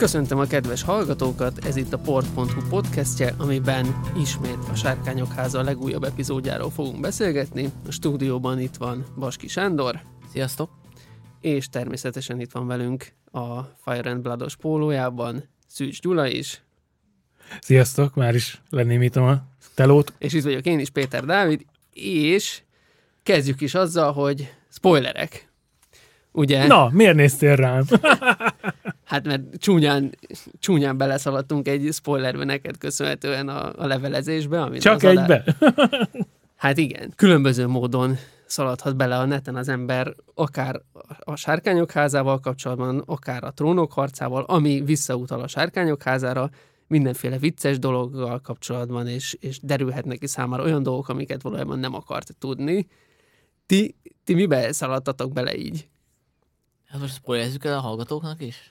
Köszöntöm a kedves hallgatókat, ez itt a Port.hu podcastje, amiben ismét a Sárkányok Háza legújabb epizódjáról fogunk beszélgetni. A stúdióban itt van Baski Sándor. Sziasztok! És természetesen itt van velünk a Fire and Blood-os pólójában Szűcs Gyula is. Sziasztok, már is lenémítom a telót. És itt vagyok én is, Péter Dávid, és kezdjük is azzal, hogy spoilerek. Ugye? Na, miért néztél rám? Hát mert csúnyán beleszaladtunk egy spoilerbe neked köszönhetően a levelezésbe. Amit Csak egybe? Hát igen. Különböző módon szaladhat bele a neten az ember, akár a Sárkányok Házával kapcsolatban, akár a Trónok harcával, ami visszautal a Sárkányok Házára, mindenféle vicces dologgal kapcsolatban, és derülhet neki számára olyan dolgok, amiket valójában nem akart tudni. Ti mibe szaladtatok bele így? Hát most spoilerezzük el a hallgatóknak is?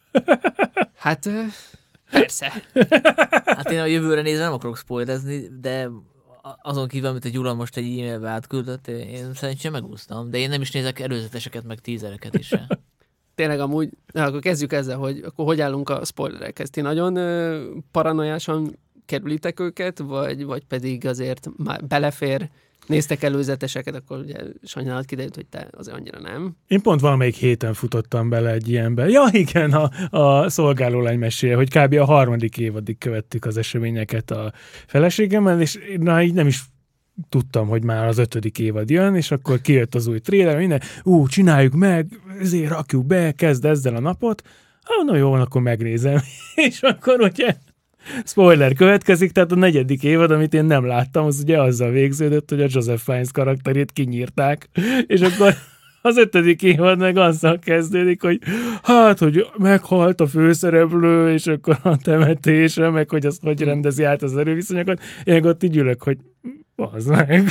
Hát persze. Hát én a jövőre nézve nem akarok spoilerezni, de azon kívül, amit a Gyula most egy e-mailbe átküldött, én szerintem megúsztam, de én nem is nézek előzeteseket, meg tízereket is. Tényleg amúgy, akkor kezdjük ezzel, hogy akkor hogy állunk a spoilerekhez. Ti nagyon paranoiásan kerülitek őket, vagy pedig azért már belefér, néztek előzeteseket, akkor ugye sajnálat kiderült, hogy te azért annyira nem. Én pont valamelyik héten futottam bele egy ilyenbe. Ja igen, a szolgálólány mesél, hogy kb. A 3. évadig követtük az eseményeket a feleségemmel, és így nem is tudtam, hogy már az 5. évad jön, és akkor kijött az új trailer, minden, csináljuk meg, ezért rakjuk be, kezd ezzel a napot. Na jó, akkor megnézem. És akkor ugye spoiler következik, tehát a 4. évad, amit én nem láttam, az ugye azzal végződött, hogy a Joseph Fiennes karakterét kinyírták, és akkor az 5. évad meg azzal kezdődik, hogy hogy meghalt a főszereplő, és akkor a temetése, meg hogy azt hogy rendezi át az erőviszonyokat. Én ott így ülök, hogy az meg.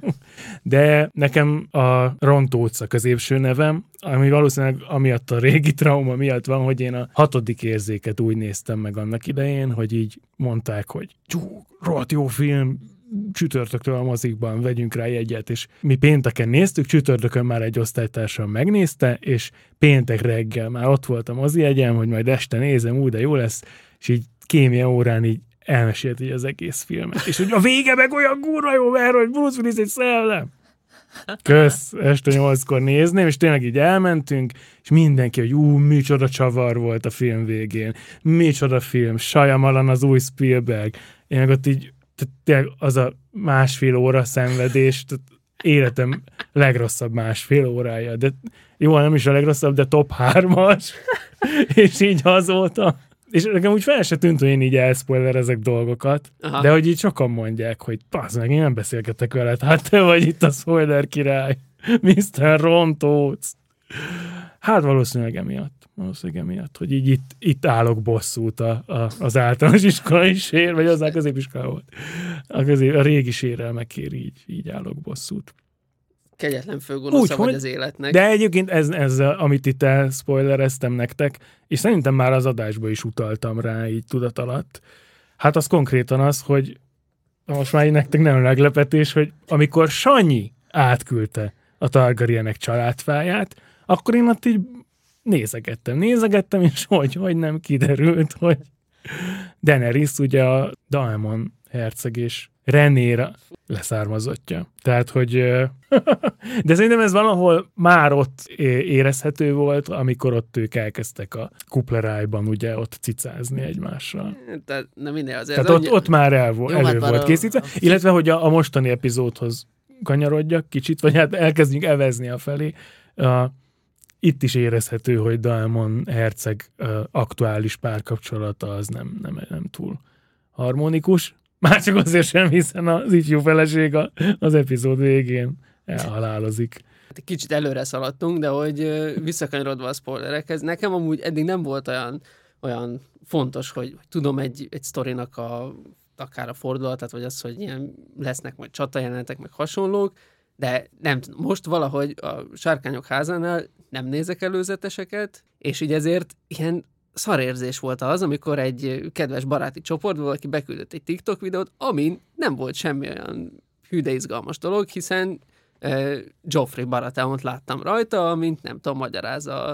De nekem a Rontóc a középső nevem, ami valószínűleg amiatt a régi trauma miatt van, hogy én a 6. érzéket úgy néztem meg annak idején, hogy így mondták, hogy rohadt jó film, csütörtöktől a mozikban vegyünk rá jegyet, és mi pénteken néztük, csütörtökön már egy osztálytársam megnézte, és péntek reggel már ott volt a mozijegyem, hogy majd este nézem, de jó lesz, és így kémia órán így elmesélt így az egész filmet. És hogy a vége meg olyan kurva jó, mert hogy Bruce Willis egy szellem. Kösz, este 8-kor nézném, és tényleg így elmentünk, és mindenki, hogy micsoda csavar volt a film végén, micsoda film, Shyamalan az új Spielberg. Én meg ott így, tényleg az a 1,5 óra szenvedés, életem legrosszabb 1,5 órája, de jó, nem is a legrosszabb, de top 3-as, és így azóta. És nekem úgy fel se tűnt, hogy én így elszpoilerezek dolgokat, aha, de hogy így sokan mondják, hogy passz meg, én nem beszélgetek veled, hát te vagy itt a spoiler király, Mr. Rontóc. Hát valószínűleg emiatt, hogy így itt állok bosszút az általános iskolai sér, vagy az a középiskola volt. A régi sérrel megkér, így állok bosszút. Kegyetlen főgonosza vagy az életnek. De egyébként ez amit itt elspoilereztem nektek, és szerintem már az adásba is utaltam rá így tudat alatt. Hát az konkrétan az, hogy most már nektek nem meglepetés, hogy amikor Sanyi átküldte a Targaryenek családfáját, akkor én ott így nézegettem, és hogy nem kiderült, hogy Daenerys ugye a Daemon herceg és Rhaenyra leszármazottja. Tehát, hogy de szerintem ez valahol már ott érezhető volt, amikor ott ők elkezdtek a kuplerájban ugye ott cicázni egymással. Tehát Tehát ott már elő volt készítve. Illetve, hogy a mostani epizódhoz kanyarodjak kicsit, vagy hát elkezdjünk evezni afelé. Itt is érezhető, hogy Daemon herceg aktuális párkapcsolata az nem túl harmonikus. Már csak azért sem, hiszen az ifjú feleség az epizód végén elhalálozik. Egy kicsit előre szaladtunk, de hogy visszakanyarodva a spoilerekhez, nekem amúgy eddig nem volt olyan fontos, hogy tudom egy sztorinak akár a fordulatát, vagy az, hogy ilyen lesznek majd csatajelenetek, meg hasonlók, de nem tudom, most valahogy a Sárkányok Házánál nem nézek előzeteseket, és így ezért ilyen szarérzés volt az, amikor egy kedves baráti csoportból valaki beküldött egy TikTok videót, amin nem volt semmi olyan hű de izgalmas dolog, hiszen Joffrey Baratheont láttam rajta, amint nem tudom, magyaráz a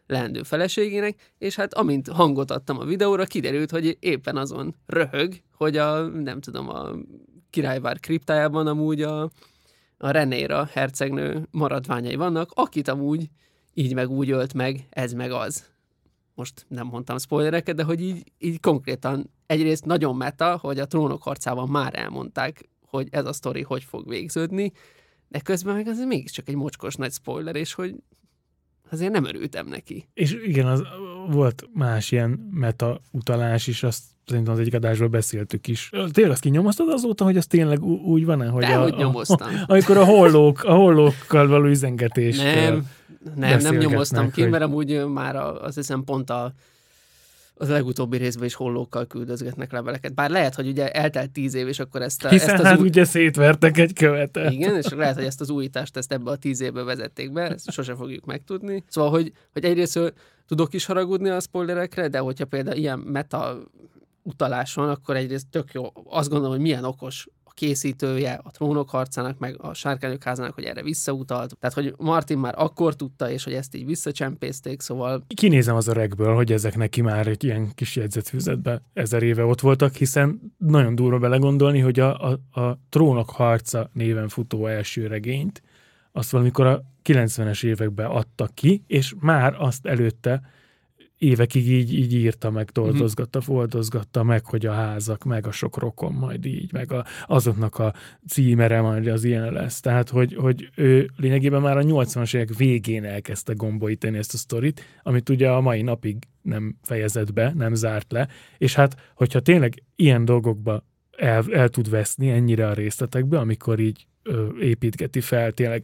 leendő feleségének, és hát amint hangot adtam a videóra, kiderült, hogy éppen azon röhög, hogy a királyvár kriptájában amúgy a Renéra hercegnő maradványai vannak, akit amúgy így meg úgy ölt meg, ez meg az. Most nem mondtam spoilereket, de hogy így konkrétan egyrészt nagyon meta, hogy a Trónok harcában már elmondták, hogy ez a sztori hogy fog végződni, de közben meg az mégiscsak egy mocskos nagy spoiler, és hogy azért nem örültem neki. És igen, volt más ilyen meta utalás is, azt szerintem az egyik adásról beszéltük is. Tényleg azt kinyomoztad azóta, hogy az tényleg úgy van-e? Hogy Dehogy nyomoztam. Amikor a hollókkal való üzengetést nem nyomoztam ki, mert amúgy már azt hiszem pont az legutóbbi részben is hollókkal küldözgetnek leveleket. Bár lehet, hogy ugye eltelt 10 év, és akkor Hiszen hát ugye szétvertek egy követet. Igen, és lehet, hogy ezt az újítást ebbe a 10 évbe vezették be, ezt sose fogjuk megtudni. Szóval, hogy egyrészt tudok is haragudni a spoilerekre, de hogyha például ilyen meta utalás van, akkor egyrészt tök jó. Azt gondolom, hogy milyen okos a készítője a Trónok harcának, meg a Sárkányok házának, hogy erre visszautalt. Tehát, hogy Martin már akkor tudta, és hogy ezt így visszacsempészték, szóval... Kinézem az öregből, hogy ezek neki már egy ilyen kis jegyzetfüzetben 1000 éve ott voltak, hiszen nagyon durva belegondolni, hogy a Trónok harca néven futó első regényt, azt valamikor a 90-es években adtak ki, és már azt előtte évekig így írta meg, toldozgatta, foldozgatta meg, hogy a házak, meg a sok rokon majd így, meg azoknak a címere majd az ilyen lesz. Tehát, hogy ő lényegében már a 80-as évek végén elkezdte gombolítani ezt a sztorit, amit ugye a mai napig nem fejezett be, nem zárt le, és hát, hogyha tényleg ilyen dolgokba el tud veszni ennyire a részletekbe, amikor így építgeti fel tényleg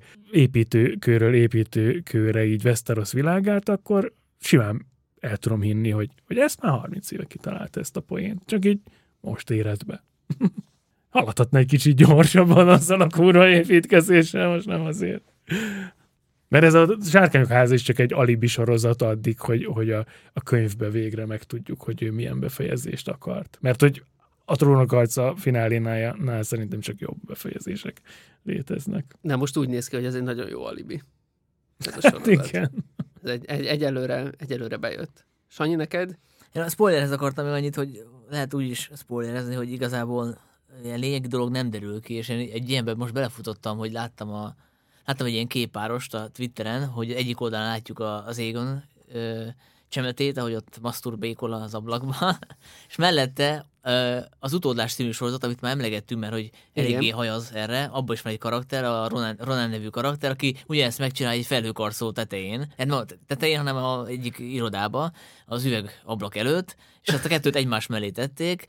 építőkörre így Westeros világát, akkor simán el tudom hinni, hogy ezt már 30 éve kitalálta ezt a poént. Csak így most érett be. Haladhatna egy kicsit gyorsabban azzal a kurva építkezéssel, most nem azért. Mert ez a Sárkányok háza is csak egy alibi sorozat addig, hogy a könyvbe végre megtudjuk, hogy ő milyen befejezést akart. Mert hogy a Trónok harca finálénál szerintem csak jobb befejezések léteznek. De most úgy néz ki, hogy ez egy nagyon jó alibi. Ez a sorozat. Igen. Ez egyelőre bejött. Sanyi, neked? Én a spoilerhez akartam még annyit, hogy lehet úgy is spoilerezni, hogy igazából ilyen lényegi dolog nem derül ki, és én egy ilyenben most belefutottam, hogy láttam egy ilyen képpárost a Twitteren, hogy egyik oldalán látjuk az Aegon csemetét, ahogy ott maszturbékol az ablakban, és mellette az Utódlás című sorozat, amit már emlegettünk, mert hogy eléggé hajaz erre, abban is van egy karakter, a Ronan nevű karakter, aki ugyanezt megcsinálja egy felhőkarszó tetején, hanem egyik irodába, az üvegablak előtt, és azt a kettőt egymás mellé tették.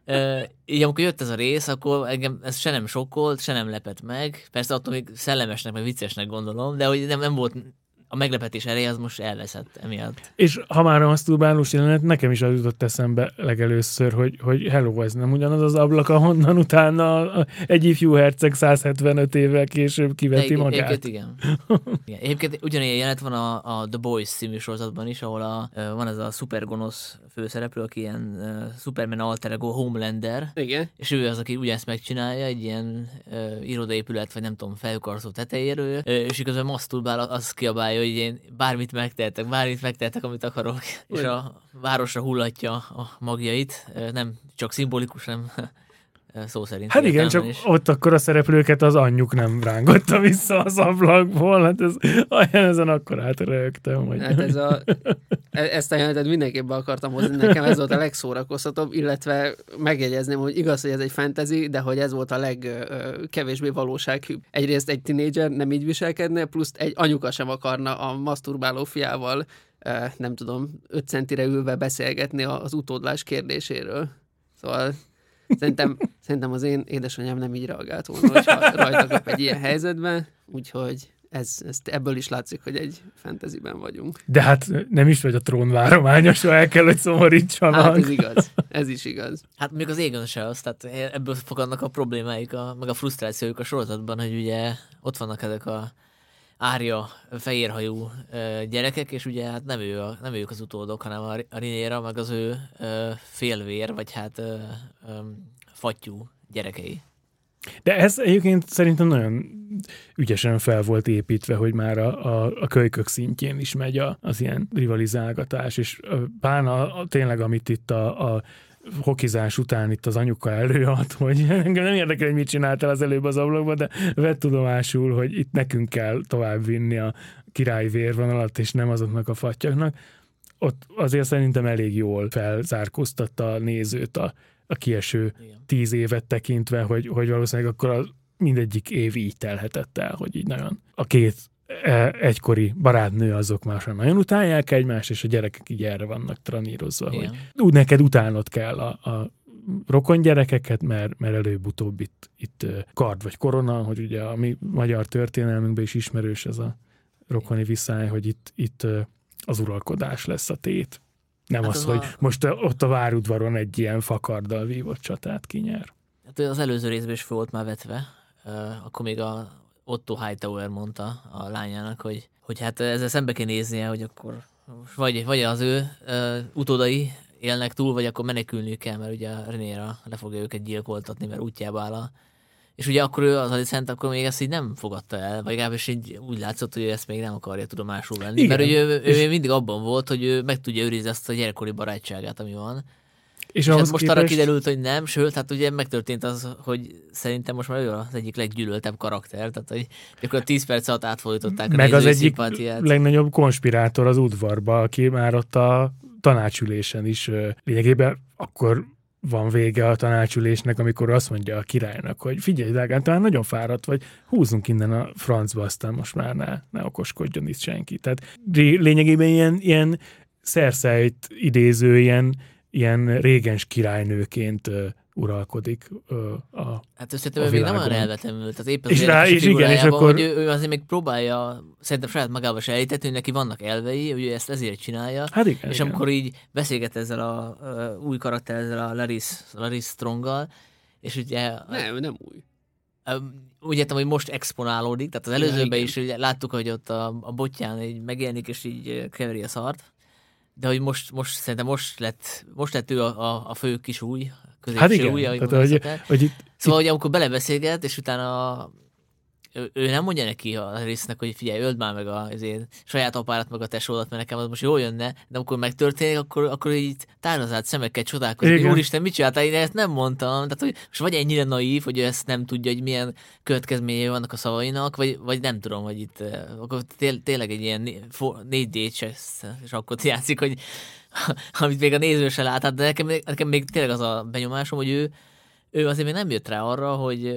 Így amikor jött ez a rész, akkor engem ez se nem sokkolt, se nem lepett meg. Persze attól még szellemesnek, meg viccesnek gondolom, de hogy nem volt a meglepetés ereje, az most elveszett emiatt. És ha már a maszturbálós jelenet, nekem is az jutott eszembe legelőször, hogy hello, ez nem ugyanaz az ablak, ahonnan utána egy ifjú herceg 175 évvel később kiveti magát. Igen. Egyébként ugyanilyen jelenet van a The Boys című sorozatban is, ahol van ez a szupergonosz főszereplő, aki ilyen Superman alter ego Homelander, igen. És ő az, aki ugyanezt megcsinálja, egy ilyen irodaépület, vagy nem tudom, felhőkarszó tetejéről, és igazán maszturbál, az kiabálja, hogy én bármit megtehetek, amit akarok, és a városra hullatja a magjait, nem csak szimbolikus, nem szó szerint. Hát igen, csak ott akkor a szereplőket az anyjuk nem rángotta vissza az ablakból, hát ezen akkor átrögtem. Hogy... Hát ezt a jelenetet mindenképpen akartam hozni, nekem ez volt a legszórakoztatóbb, illetve megjegyezném, hogy igaz, hogy ez egy fantasy, de hogy ez volt a legkevésbé valósághűbb. Egyrészt egy tinédzser nem így viselkedne, plusz egy anyuka sem akarna a maszturbáló fiával, nem tudom, 5 centire ülve beszélgetni az utódlás kérdéséről. Szóval szerintem az én édesanyám nem így reagált volna, hogyha rajta kap egy ilyen helyzetben, úgyhogy ebből is látszik, hogy egy fantasyben vagyunk. De hát nem is vagy a trónvárományosra, el kell, hogy szomorítsanak. Hát ez igaz, ez is igaz. Hát még az Aegon se az, tehát ebből fakadnak a problémáik, meg a frusztrációjuk a sorozatban, hogy ugye ott vannak ezek a Árja fehérhajú gyerekek, és ugye hát nem ők az utódok, hanem a Rhaenyra, meg az ő félvér, vagy hát fattyú gyerekei. De ez egyébként szerintem nagyon ügyesen fel volt építve, hogy már a kölykök szintjén is megy az ilyen rivalizálgatás, és pláne tényleg, amit itt a hokizás után itt az anyuka előad, hogy engem nem érdekel, hogy mit csináltál az előbb az ablakban, de vett tudomásul, hogy itt nekünk kell tovább vinni a király vérvonalat, és nem azoknak a fattyaknak. Ott azért szerintem elég jól felzárkóztatta a nézőt a kieső 10 évet tekintve, hogy valószínűleg akkor mindegyik év így telhetett el, hogy így nagyon a két egykori barátnő azok már nagyon utálják egymást, és a gyerekek így erre vannak tranírozva, hogy úgy neked utálnod kell a rokon gyerekeket, mert előbb-utóbb itt kard vagy korona, hogy ugye a mi magyar történelmünkben is ismerős ez a rokoni viszály, hogy itt az uralkodás lesz a tét. Nem hát az, hogy most ott a várudvaron egy ilyen fakarddal vívott csatát kinyer. Hát az előző részben is fel volt már vetve, akkor még a Otto Hightower mondta a lányának, hogy hát ezzel szembe kell néznie, hogy akkor vagy az ő utódai élnek túl, vagy akkor menekülniük kell, mert ugye Rhaenyra le fogja őket gyilkoltatni, mert útjába áll. És ugye akkor ő, az Alicent, akkor még ezt így nem fogadta el, vagy legalábbis így úgy látszott, hogy ő ezt még nem akarja tudomásul venni. Igen. Mert ő mindig abban volt, hogy ő meg tudja őrizni azt a gyerekkori barátságát, ami van. És hát most arra kiderült, hogy nem, sőt, hát ugye megtörtént az, hogy szerintem most már ő az egyik leggyűlöltebb karakter, tehát hogy akkor 10 perc alatt átfordították a meg az egyik legnagyobb konspirátor az udvarba, aki már ott a tanácsülésen is lényegében akkor van vége a tanácsülésnek, amikor azt mondja a királynak, hogy figyelj, drágám, talán nagyon fáradt vagy, húzzunk innen a francba, aztán most már ne okoskodjon itt senki. Tehát lényegében ilyen Cerseit idéző, ilyen régens királynőként uralkodik hát szerintem ő még nem olyan elvetemült. Tehát épp az és akkor... hogy ő azért még próbálja szerintem saját magával se elítetni, hogy neki vannak elvei, ő ezt ezért csinálja. Hát igen, és amikor így beszélget ezzel a új karakter, ezzel a Larys Stronggal, és ugye... Nem új. Úgy értem, hogy most exponálódik, tehát az előzőben is ugye, láttuk, hogy ott a botján így megjelenik, és így keveri a szart. De hogy most szerintem most lett ő a fő kis új, középső új, ahogy szóval, hogy amikor belebeszélget, és utána ő nem mondja neki a résznek, hogy figyelj, öld már meg az én saját apárat, meg a tesódat, mert nekem az most jól jönne, de amikor megtörténik, akkor így tárlazált szemekkel csodálkozik. Úristen, mit csináltál? Én ezt nem mondtam. Tehát, hogy most vagy ennyire naív, hogy ő ezt nem tudja, hogy milyen következményei vannak a szavainak, vagy nem tudom, hogy itt akkor tényleg egy ilyen 4D chess, és akkor játszik, hogy amit még a néző se lát, de nekem még tényleg az a benyomásom, hogy ő azért még nem jött rá arra,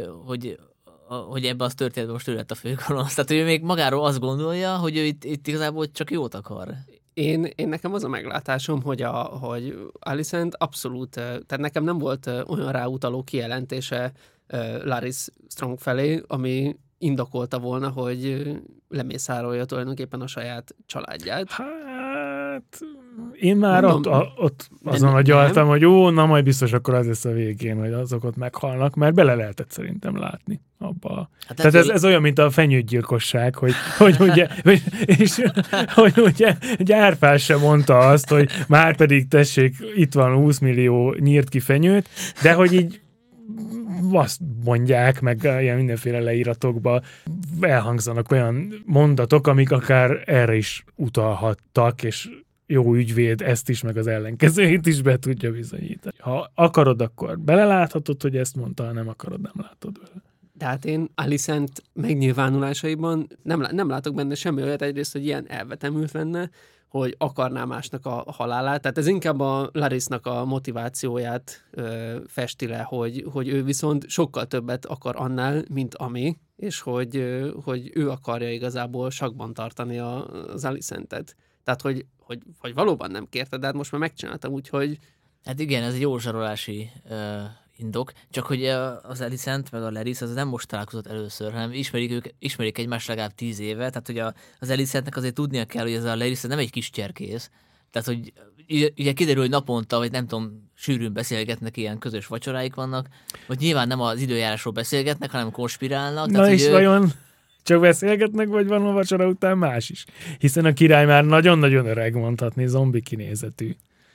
hogy ebben az történetben most ő lett a főgonosz. Tehát ő még magáról azt gondolja, hogy ő itt igazából csak jót akar. Én nekem az a meglátásom, hogy Alicent abszolút, tehát nekem nem volt olyan ráutaló kijelentése Larys Strong felé, ami indokolta volna, hogy lemészárolja tulajdonképpen a saját családját. Hát... Én már ott azon agyaltam, hogy na majd biztos akkor az lesz a végén, hogy azok ott meghalnak, mert bele lehetett szerintem látni abba. Hát tehát ez olyan, mint a fenyőgyilkosság, hogy ugye, és hogy ugye Árpád sem mondta azt, hogy már pedig tessék, itt van 20 millió nyírt ki fenyőt, de hogy így azt mondják, meg ilyen mindenféle leíratokban elhangzanak olyan mondatok, amik akár erre is utalhattak, és jó ügyvéd ezt is, meg az ellenkezőjét is be tudja bizonyítani. Ha akarod, akkor beleláthatod, hogy ezt mondta, ha nem akarod, nem látod vele. De hát én Alicent megnyilvánulásaiban nem látok benne semmi olyat egyrészt, hogy ilyen elvetemült lenne, hogy akarná másnak a halálát. Tehát ez inkább a Larysnak a motivációját festi le, hogy ő viszont sokkal többet akar annál, mint ami, és hogy ő akarja igazából sakban tartani az Alicentet. Tehát, hogy valóban nem kérte, de hát most már megcsináltam, úgyhogy... Hát igen, ez egy jó zsarolási indok, csak hogy az Alicent meg a Larys az nem most találkozott először, hanem ismerik egymást legalább 10 éve, tehát hogy az Alicentnek azért tudnia kell, hogy ez a Larys nem egy kis cserkész, tehát hogy ugye kiderül, hogy naponta, vagy nem tudom, sűrűn beszélgetnek, ilyen közös vacsoráik vannak, hogy nyilván nem az időjárásról beszélgetnek, hanem konspirálnak. Na tehát, és vajon... Csak beszélgetnek, vagy van a vacsora után más is? Hiszen a király már nagyon-nagyon öreg, mondhatni, zombi kinézetű.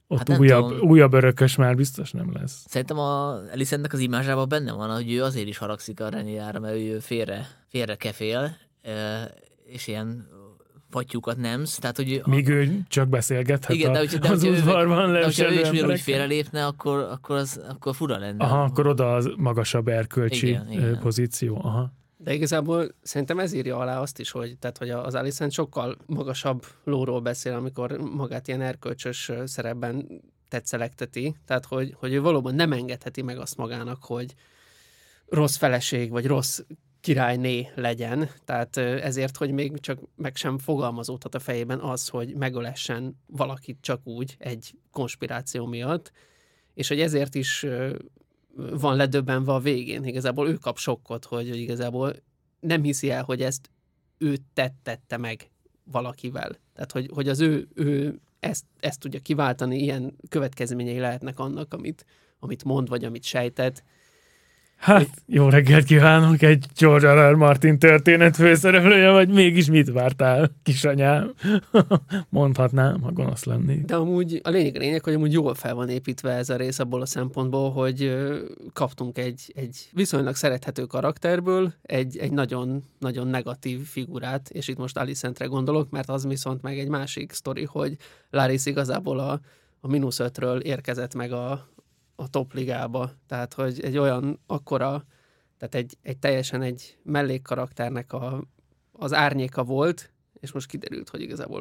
ott újabb örökös már biztos nem lesz. Szerintem a Alicentnek az imázsában benne van, hogy ő azért is haragszik a Rhaenyrára, mert ő félre kefél, és ilyen fattyúkat nemsz. Tehát, hogy míg ő csak beszélgethet igen, az udvarban. De hogyha ő is ugyanúgy félrelépne, akkor fura lenne. Aha, akkor oda az magasabb erkölcsi pozíció. Aha. De igazából szerintem ez írja alá azt is, hogy az Alicent sokkal magasabb lóról beszél, amikor magát ilyen erkölcsös szerepben tetszelegteti. Tehát, hogy ő valóban nem engedheti meg azt magának, hogy rossz feleség, vagy rossz királyné legyen. Tehát ezért, hogy még csak meg sem fogalmazódhat a fejében az, hogy megölessen valakit csak úgy egy konspiráció miatt, és hogy ezért is van ledöbbenve a végén. Igazából ő kap sokkot, hogy igazából nem hiszi el, hogy ezt ő tette meg valakivel. Tehát, hogy az ő ezt tudja kiváltani, ilyen következményei lehetnek annak, amit mond, vagy amit sejtett. Hát, jó reggelt kívánok, egy George R. R. Martin történet főszereplője, vagy mégis mit vártál, kisanyám? Mondhatnám, ha gonosz lennék. De amúgy a lényeg, hogy amúgy jól fel van építve ez a rész abból a szempontból, hogy kaptunk egy viszonylag szerethető karakterből egy nagyon, nagyon negatív figurát, és itt most Alicent-re gondolok, mert az viszont meg egy másik sztori, hogy Larys igazából a -5-ről érkezett meg a topligába. Tehát, hogy egy olyan akkora, tehát egy teljesen egy mellékkarakternek az árnyéka volt, és most kiderült, hogy igazából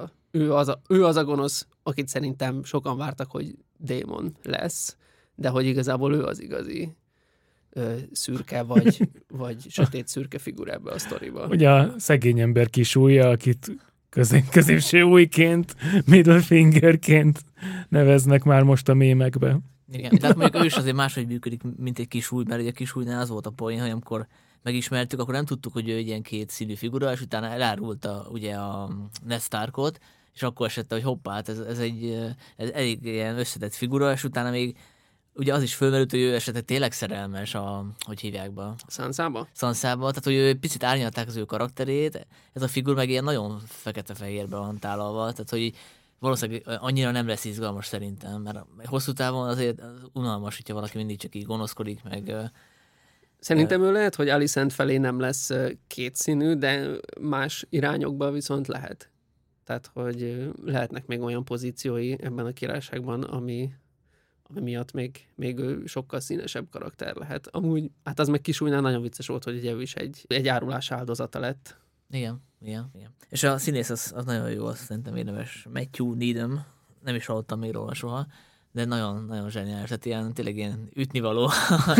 ő az a gonosz, akit szerintem sokan vártak, hogy démon lesz, de hogy igazából ő az igazi szürke, vagy sötét szürke figura ebbe a sztoriba. Ugye a szegény ember kis ujja, akit középső ujjként, middle fingerként neveznek már most a mémekbe. Igen, tehát mondjuk ő is azért máshogy működik, mint egy kis új, mert ugye a kis újnál az volt a poén, hogy amikor megismertük, akkor nem tudtuk, hogy ő egy ilyen kétszínű figura, és utána elárulta ugye a Ned Starkot, és akkor esett, hogy hoppá, hát ez elég ilyen összetett figura, és utána még ugye az is fölmerült, hogy ő esetleg tényleg szerelmes hogy hívják be? Sansába? Sansába, tehát hogy ő picit árnyalták az ő karakterét, ez a figura meg ilyen nagyon fekete-fehérbe van tálalva, tehát hogy valószínűleg annyira nem lesz izgalmas szerintem, mert hosszú távon azért unalmas, hogyha valaki mindig csak így gonoszkodik, meg... Szerintem ő lehet, hogy Alicent felé nem lesz kétszínű, de más irányokban viszont lehet. Tehát, hogy lehetnek még olyan pozíciói ebben a királyságban, ami miatt még ő sokkal színesebb karakter lehet. Amúgy, hát az meg Kisújnál nagyon vicces volt, hogy ugye ő is egy árulás áldozata lett. Igen. És a színész az nagyon jó, azt szerintem érdemes. Matthew Needham, nem is hallottam még róla soha, de nagyon, nagyon zseniális. Tehát tényleg ilyen ütnivaló,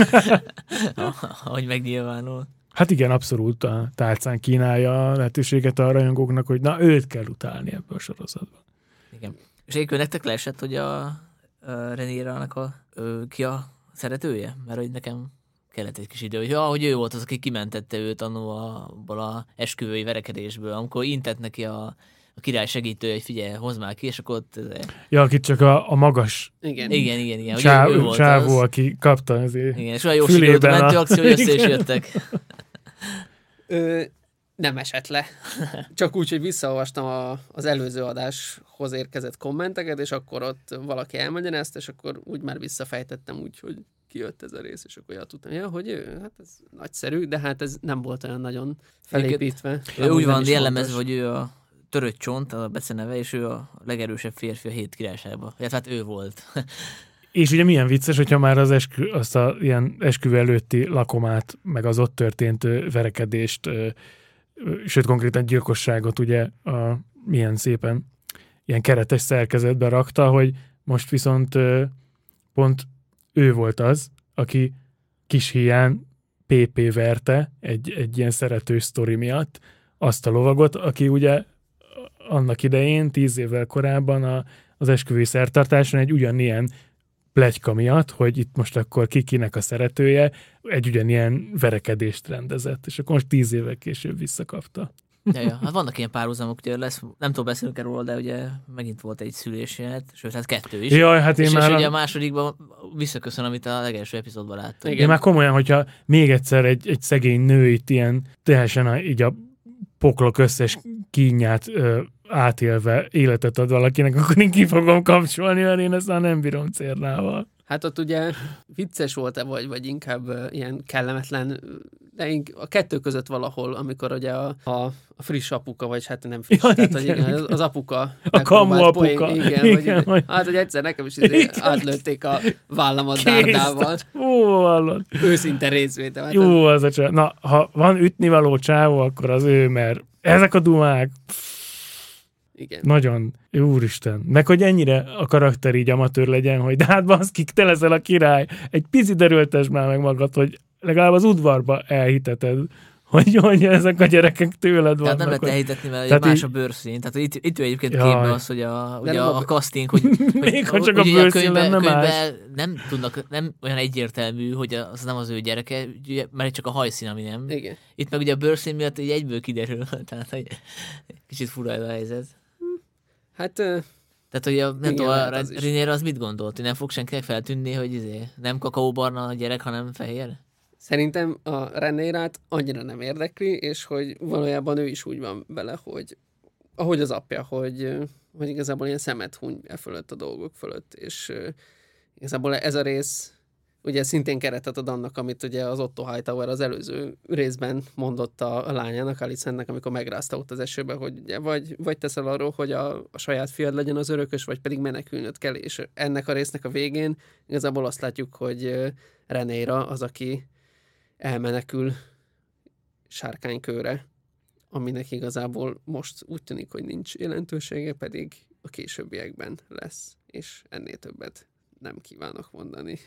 ahogy megnyilvánul. Hát igen, abszolút a tálcán kínálja a lehetőséget a rajongóknak, hogy na, őt kell utálni ebből a sorozatban. Igen. És egyébként nektek leesett, hogy a Rhaenyrának ki a szeretője? Mert hogy nekem kellett egy kis idő, hogy ő volt az, aki kimentette őt annó abból a esküvői verekedésből, amikor intett neki a király segítője, hogy figyelj, hozd már ki, és akkor ott... Ja, akit csak a magas igen. Csávó, aki kapta azért. Igen, és olyan jó sikerült a mentőakció, hogy össze is jöttek. Nem esett le. Csak úgy, hogy visszaolvastam az előző adáshoz érkezett kommenteket, és akkor ott valaki elmagyarázta, és akkor úgy már visszafejtettem úgy, hogy kijött ez a rész, és akkor tudtam, hogy hát ez nagyszerű, de hát ez nem volt olyan nagyon felépítve. Ő úgy van jellemezve, hogy ő a törött csont, a beceneve, és ő a legerősebb férfi a 7 királyságban. Hát ő volt. És ugye milyen vicces, hogyha már azt a ilyen esküvő előtti lakomát, meg az ott történt verekedést, sőt konkrétan gyilkosságot ugye milyen szépen ilyen keretes szerkezetbe rakta, hogy most viszont pont ő volt az, aki kis híján PP verte egy ilyen szeretős sztori miatt azt a lovagot, aki ugye annak idején 10 évvel korábban az esküvői szertartáson egy ugyanilyen pletyka miatt, hogy itt most akkor kinek a szeretője, egy ugyanilyen verekedést rendezett, és akkor most 10 évvel később visszakapta. Ja. Hát vannak ilyen párhuzamok, ugye lesz, nem tudom, beszélünk róla, de ugye megint volt egy szülésjelenet, sőt, hát 2 is. Jaj, hát és ugye a másodikban visszaköszön, amit a legelső epizódban láttam. Igen, már komolyan, hogyha még egyszer egy szegény nő itt ilyen teljesen így a poklok összes kínját átélve életet ad valakinek, akkor én ki fogom kapcsolni, mert én ezt már nem bírom cérnával. Hát ott ugye vicces volt-e, vagy inkább ilyen kellemetlen, de a kettő között valahol, amikor ugye a friss apuka, vagy hát nem friss, tehát hogy az apuka. A kamu apuka. Igen, hát, hogy egyszer nekem is átlőtték a vállamat dárdával. Hallod. Őszinte részvétel. Jó, az a csávó. Na, ha van ütnivaló csávó, akkor az ő, mert ezek a dumák, igen. Nagyon, úristen. Meg hogy ennyire a karakter így amatőr legyen, hogy de hát baszkik, te leszel a király. Egy picit erőltesd már meg magad, hogy legalább az udvarba elhiteted, hogy ezek a gyerekek tőled vannak. Tehát nem lehet elhitetni, mert más a bőrszín. Tehát itt egyébként képbe az, hogy a casting, hogy még ha csak a bőrszín lenne más. Nem olyan egyértelmű, hogy az nem az ő gyereke, mert csak a hajszín, ami nem. Igen. Itt meg ugye a bőrszín miatt így egyből kiderül, tehát hogy kicsit fura a helyzet. Hát... Tehát, hogy nem tudom, a Rhaenyra az mit gondolt? Hogy nem fog senkinek feltűnni, hogy nem kakaóbarna a gyerek, hanem fehér? Szerintem a Rhaenyrát annyira nem érdekli, és hogy valójában ő is úgy van vele, hogy ahogy az apja, hogy igazából ilyen szemet huny fölött a dolgok fölött, és igazából ez a rész ugye szintén keretet ad annak, amit ugye az Otto Hightower az előző részben mondott a lányának, Alicentnek, amikor megrázta ott az esőbe, hogy ugye vagy teszel arról, hogy a saját fiad legyen az örökös, vagy pedig menekülnöd kell, és ennek a résznek a végén igazából azt látjuk, hogy Rhaenyra az, aki elmenekül sárkánykőre, aminek igazából most úgy tűnik, hogy nincs jelentősége, pedig a későbbiekben lesz, és ennél többet nem kívánok mondani.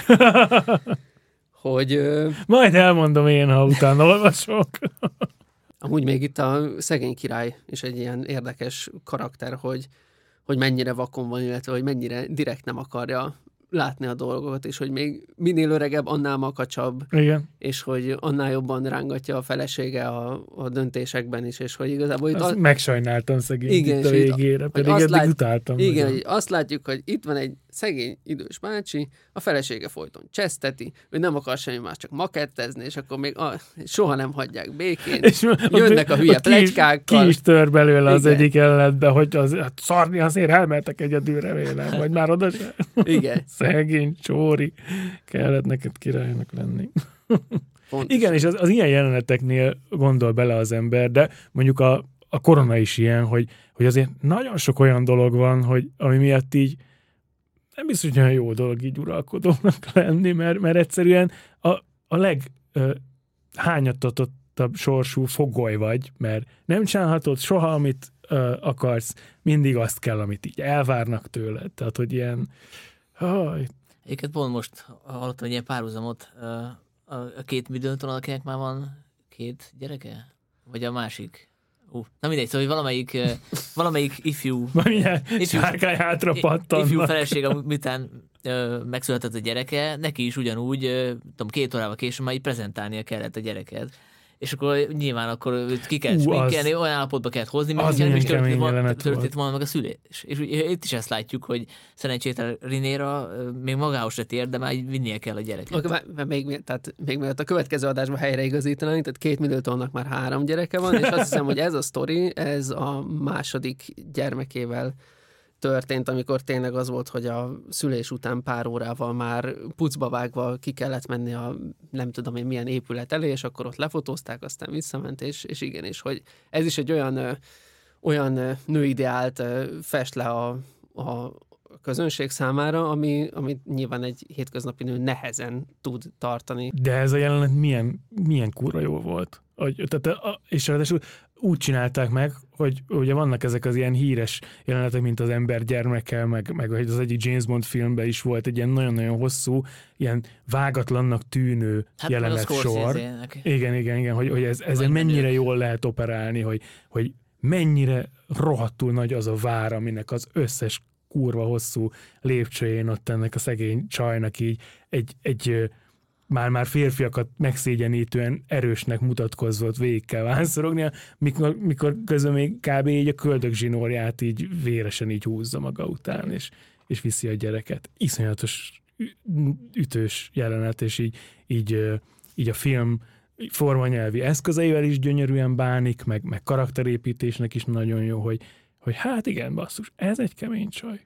Hogy... Majd elmondom én, ha utána olvasok. Amúgy még itt a szegény király is egy ilyen érdekes karakter, hogy mennyire vakon van, illetve hogy mennyire direkt nem akarja látni a dolgokat, és hogy még minél öregebb, annál makacsabb, igen. És hogy annál jobban rángatja a felesége a döntésekben is, és hogy igazából itt... Azt megsajnáltam szegényt itt a végére, pedig eddig utáltam. Igen, hogy azt látjuk, hogy itt van egy szegény idős bácsi, a felesége folyton cseszteti, ő nem akar semmi más, csak makettezni, és akkor még soha nem hagyják békén. És jönnek a hülye pletykákkal. Ki is tör belőle az egyik ellenetbe, hogy szarni azért elmehetek egyedülre vélem, vagy már oda sem. Igen. Szegény csóri, kellett neked királynak lenni. Pontos. Igen, és az ilyen jeleneteknél gondol bele az ember, de mondjuk a korona is ilyen, hogy azért nagyon sok olyan dolog van, hogy ami miatt így nem biztos, hogy olyan jó dolog így uralkodónak lenni, mert egyszerűen a leghányatottabb sorsú fogoly vagy, mert nem csinálhatod soha, amit akarsz, mindig azt kell, amit így elvárnak tőled. Tehát, hogy ilyen... Egyébként pont most hallottam egy ilyen párhuzamot, a két Middleton, akinek már van 2 gyereke? Vagy a másik? Na mindegy, szóval valamelyik ifjú sárkány hátra pattannak. Ifjú feleség, miután megszületett a gyereke, neki is ugyanúgy, 2 órával később már így prezentálnia kellett a gyereket. És akkor nyilván akkor őt ki kell sminkelni, olyan állapotba kell hozni, mint nem is történt volna meg a szülés. És itt is ezt látjuk, hogy szerencsétlen Rhaenyra még magához se tér, de már vinnie kell a gyereket. Még mielőtt a következő adásban helyreigazítanánk, tehát 2 Middletonnak már 3 gyereke van, és azt hiszem, hogy ez a sztori, ez a második gyermekével történt, amikor tényleg az volt, hogy a szülés után pár órával már pucba vágva ki kellett menni a nem tudom én milyen épület elé, és akkor ott lefotózták, aztán visszament, és igen, és hogy ez is egy olyan nőideált fest le a közönség számára, ami nyilván egy hétköznapi nő nehezen tud tartani. De ez a jelenet milyen kurva jó volt. És ráadásul úgy csinálták meg, hogy ugye vannak ezek az ilyen híres jelenetek, mint az ember gyermeke, meg az egyik James Bond filmben is volt egy ilyen nagyon-nagyon hosszú, ilyen vágatlannak tűnő jelenetsor. Igen, hogy ezen mennyire jól lehet operálni, hogy mennyire rohadtul nagy az a vár, aminek az összes kurva hosszú lépcsőjén ott ennek a szegény csajnak így egy már férfiakat megszégyenítően erősnek mutatkozott végig kell vánszorognia, mikor közben még kb. Így a köldök zsinórját így véresen így húzza maga után, és viszi a gyereket. Iszonyatos ütős jelenet, és így a film formanyelvi eszközeivel is gyönyörűen bánik, meg karakterépítésnek is nagyon jó, hogy hát igen, basszus, ez egy kemény csaj.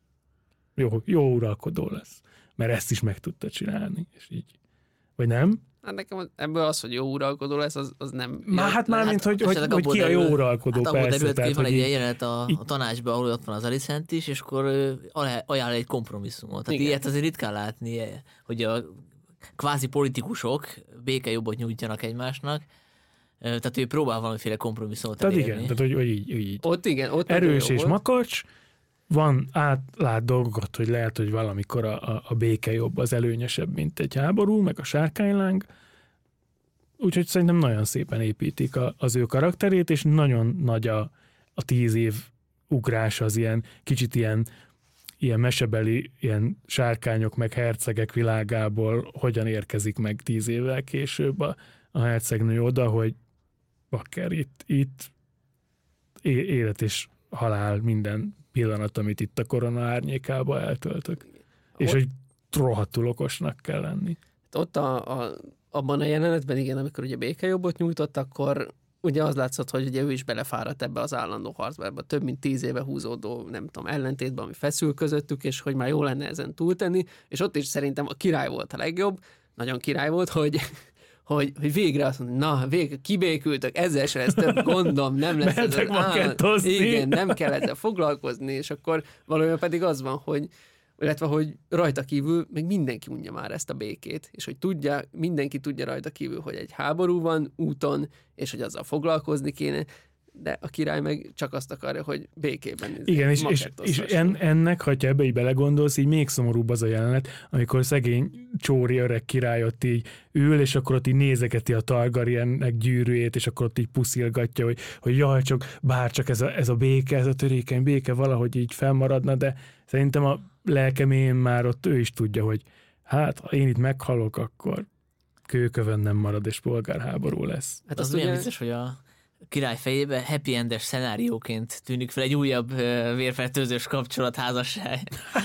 Jó uralkodó lesz. Mert ezt is meg tudta csinálni, és így. Vagy nem? Hát nekem ebből az, hogy jó uralkodó lesz, az nem... Mármint, hogy ki a jó uralkodó, hát persze. Derült ki, van egy ilyen jelenet a tanácsban, ahol ott van az Alicent is, és akkor ajánl egy kompromisszumot. Tehát ilyet azért ritkán látni, hogy a kvázi politikusok békejobbot nyújtjanak egymásnak, tehát ő próbál valamiféle kompromisszumot elérni. Tehát igen, tehát hogy így. Ott erős és makacs, van átlát dolgokat, hogy lehet, hogy valamikor a béke jobb, az előnyösebb, mint egy háború, meg a sárkányláng. Úgyhogy szerintem nagyon szépen építik az ő karakterét, és nagyon nagy a 10 év ugrás az ilyen, kicsit ilyen mesebeli, ilyen sárkányok meg hercegek világából hogyan érkezik meg 10 évvel később a hercegnő oda, hogy bakker, itt élet és halál minden pillanat, amit itt a korona árnyékába eltöltök. És hogy rohadtul okosnak kell lenni. Ott abban a jelenetben, igen, amikor ugye békejobbot nyújtott, akkor ugye az látszott, hogy ugye ő is belefáradt ebbe az állandó harcba, ebbe több mint 10 éve húzódó, nem tudom, ellentétbe, ami feszül közöttük, és hogy már jó lenne ezen túltenni, és ott is szerintem a király volt a legjobb, nagyon király volt, hogy végre azt mondja, na, végre kibékültök, ezzel se lesz több gondom, nem lesz ez igen, nem kell ezzel foglalkozni, és akkor valójában pedig az van, hogy rajta kívül meg mindenki unja már ezt a békét, és hogy mindenki tudja rajta kívül, hogy egy háború van úton, és hogy azzal foglalkozni kéne, de a király meg csak azt akarja, hogy békében. Igen, és ennek, ha ebbe így belegondolsz, így még szomorúbb az a jelenet, amikor szegény csóri öreg király ott így ül, és akkor ott így nézegeti a Targaryennek gyűrűjét, és akkor ott így puszilgatja, hogy jaj, bárcsak ez a béke, ez a törékeny béke valahogy így felmaradna, de szerintem a lelkemén már ott ő is tudja, hogy hát, ha én itt meghalok, akkor kőkövön nem marad, és polgárháború lesz. Hát az milyen vicces, hogy a király fejében happy endes szenárióként tűnik fel egy újabb vérfertőzős kapcsolat, házasság.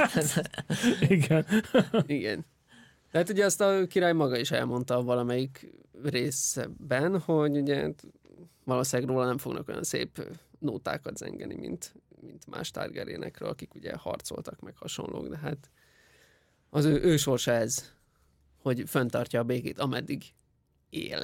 Igen. Igen. Tehát ugye azt a király maga is elmondta valamelyik részben, hogy ugye valószínűleg róla nem fognak olyan szép nótákat zengeni, mint más Targaryenekről, akik ugye harcoltak meg hasonlók, de hát az ő sorsa ez, hogy fenntartja a békét, ameddig él.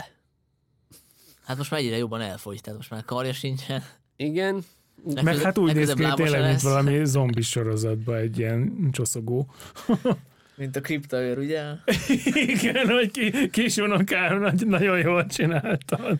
Hát most már egyre jobban elfogy, tehát most már karja sincsen. Igen. Meg hát úgy néz ki, tényleg, mint valami zombi sorozatban egy ilyen csoszogó. Mint a kriptaőr, ugye? Igen, hogy kis unokám, nagyon jól csináltad.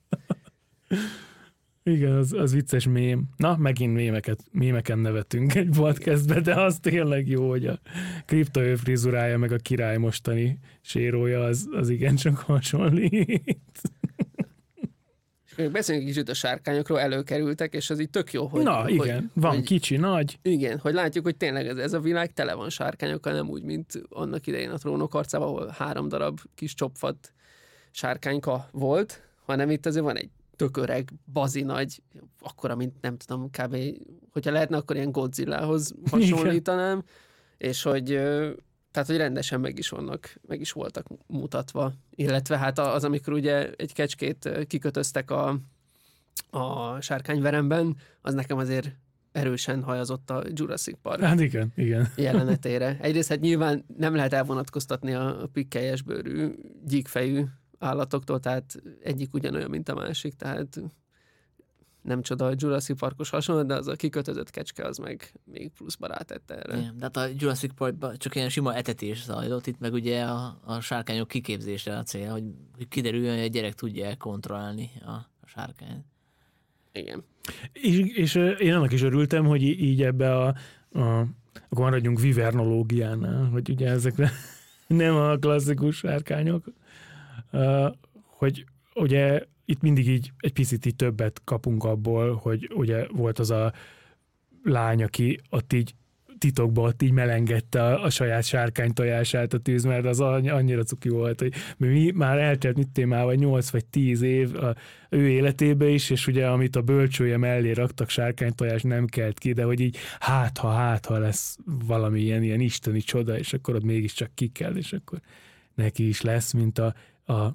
Igen, az vicces mém. Na, megint mémeken nevetünk egy podcastbe, de az tényleg jó, hogy a kriptaőr frizurája meg a király mostani sérója az igencsak hasonlít. Beszéljünk kicsit a sárkányokról, előkerültek, és az így tök jó, hogy... Na, igen, van kicsi, nagy. Igen, hogy látjuk, hogy tényleg ez a világ tele van sárkányokkal, nem úgy, mint annak idején a Trónok harcában, ahol 3 darab kis csopfat sárkányka volt, hanem itt azért van egy tök öreg, bazi nagy, akkora, mint nem tudom, kb. Hogyha lehetne, akkor ilyen Godzillához hasonlítanám, és hogy... Tehát, hogy rendesen meg is voltak mutatva. Illetve hát az, amikor ugye egy kecskét kikötöztek a sárkányveremben, az nekem azért erősen hajazott a Jurassic Park hát igen. jelenetére. Egyrészt hát nyilván nem lehet elvonatkoztatni a pikkelyes bőrű, gyíkfejű állatoktól, tehát egyik ugyanolyan, mint a másik, tehát nem csoda, hogy Jurassic Parkos hasonló, de az a kikötözött kecske az meg még pluszba rátette erre. Igen, de hát a Jurassic Parkban csak ilyen sima etetés zajlott, itt meg ugye a sárkányok kiképzése a cél, hogy kiderüljön, hogy a gyerek tudja kontrollálni a sárkányt. Igen. És én annak is örültem, hogy így ebbe akkor maradjunk vivernológiánál, hogy ugye ezekre nem a klasszikus sárkányok, hogy ugye itt mindig így egy picit így többet kapunk abból, hogy ugye volt az a lány, aki ott így titokban ott így melengette a saját sárkány tojását a tűz, mert az annyira cuki volt, hogy mi már eltelt vagy 8 vagy 10 év ő életébe is, és ugye amit a bölcsője mellé raktak sárkánytojás nem kelt ki, de hogy így hát ha lesz valami ilyen isteni csoda, és akkor ott mégiscsak ki kell, és akkor neki is lesz, mint a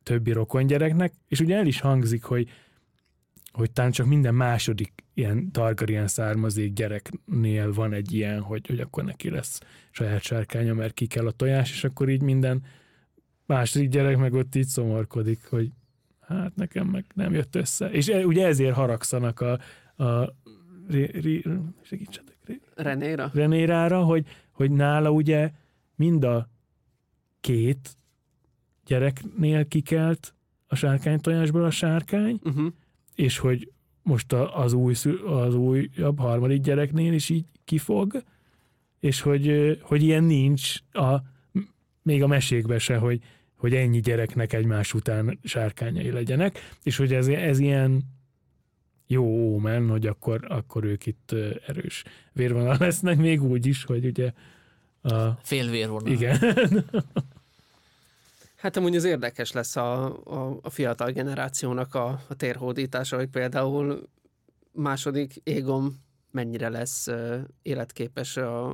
többi rokon gyereknek, és ugye el is hangzik, hogy talán csak minden második ilyen Targaryen származék gyereknél van egy ilyen, hogy akkor neki lesz saját sárkánya, mert ki kell a tojás, és akkor így minden második gyerek meg ott így szomorkodik, hogy hát nekem meg nem jött össze. És ugye ezért haragszanak a Renérára, hogy nála ugye mind a 2 gyereknél kikelt a sárkánytojásból a sárkány, és hogy most az újabb harmadik gyereknél is így kifog, és hogy ilyen nincs még a mesékben se, hogy ennyi gyereknek egymás után sárkányai legyenek, és hogy ez ilyen jó ómen, hogy akkor ők itt erős vérvonal lesznek, még úgy is, hogy ugye fél vérvonal. Igen. Hát amúgy az érdekes lesz a fiatal generációnak a térhódítása, hogy például második Aegon mennyire lesz életképes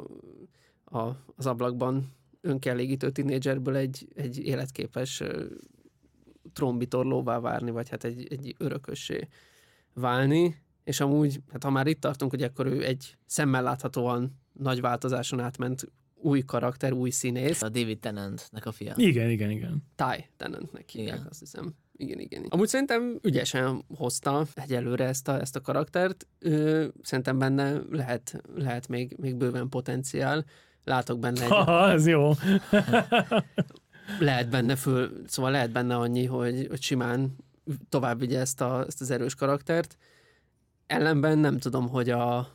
az ablakban önkielégítő tinédzserből egy életképes trónbitorlóvá várni, vagy hát egy örökössé válni, és amúgy, hát ha már itt tartunk, hogy akkor ő egy szemmel láthatóan nagy változáson átment új karakter, új színész. A David Tennantnek a fia. Igen. Ty Tennantnek hívják, azt hiszem. Igen. Amúgy szerintem ügyesen hozta egyelőre ezt a karaktert. Szerintem benne lehet még bőven potenciál. Látok benne ez jó. lehet benne annyi, hogy simán tovább vigye ezt az erős karaktert. Ellenben nem tudom, hogy a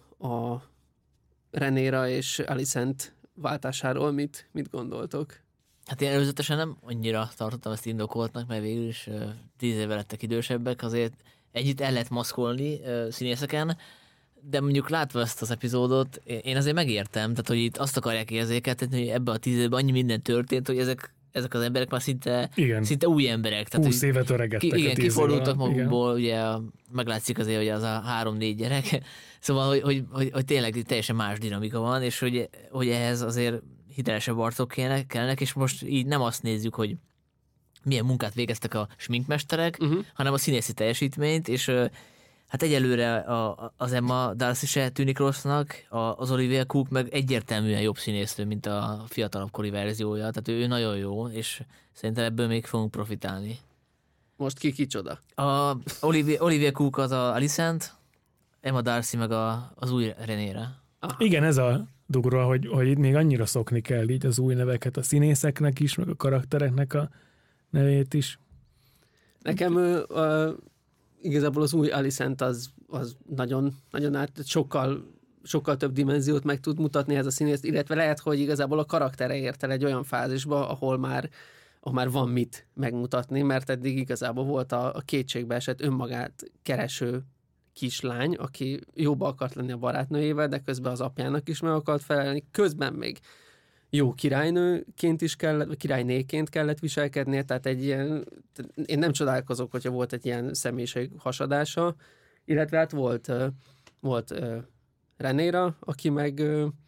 Rhaenyra és Alicent váltásáról mit gondoltok? Hát én előzetesen nem annyira tartottam ezt indokoltnak, mert végül is 10 éve lettek idősebbek, azért együtt el lehet maszkolni színészeken, de mondjuk látva ezt az epizódot, én azért megértem, tehát hogy itt azt akarják érzékeltetni, hogy ebben a 10 évben annyi minden történt, hogy ezek az emberek már szinte új emberek. Tehát, 20 évet öregedtek. Igen, kifordultak magukból, ugye meglátszik azért, hogy az a 3-4 gyerek. Szóval, hogy tényleg teljesen más dinamika van, és hogy ehhez azért hitelesebb arcok kellnek, és most így nem azt nézzük, hogy milyen munkát végeztek a sminkmesterek, hanem a színészi teljesítményt, és hát egyelőre az Emma Darcy se tűnik rossznak, az Olivia Cook meg egyértelműen jobb színésznő, mint a fiatalabbkori verziója, tehát ő nagyon jó, és szerintem ebből még fogunk profitálni. Most kicsoda? Olivia Cook az a Alicent, Emma Darcy meg az új Rhaenyra. Igen, ez a durva, hogy itt még annyira szokni kell így az új neveket a színészeknek is, meg a karaktereknek a nevét is. Nekem igazából az új Alicent az nagyon, nagyon sokkal több dimenziót meg tud mutatni ez a színész, illetve lehet, hogy igazából a karaktere ért el egy olyan fázisba, ahol már van mit megmutatni, mert eddig igazából volt a kétségbe esett önmagát kereső kislány, aki jóba akart lenni a barátnőjével, de közben az apjának is meg akart felelni, közben még jó királynőként is kellett, vagy királynéként kellett viselkednie, tehát én nem csodálkozok, hogyha volt egy ilyen személyiség hasadása, illetve hát volt Rhaenyra, aki meg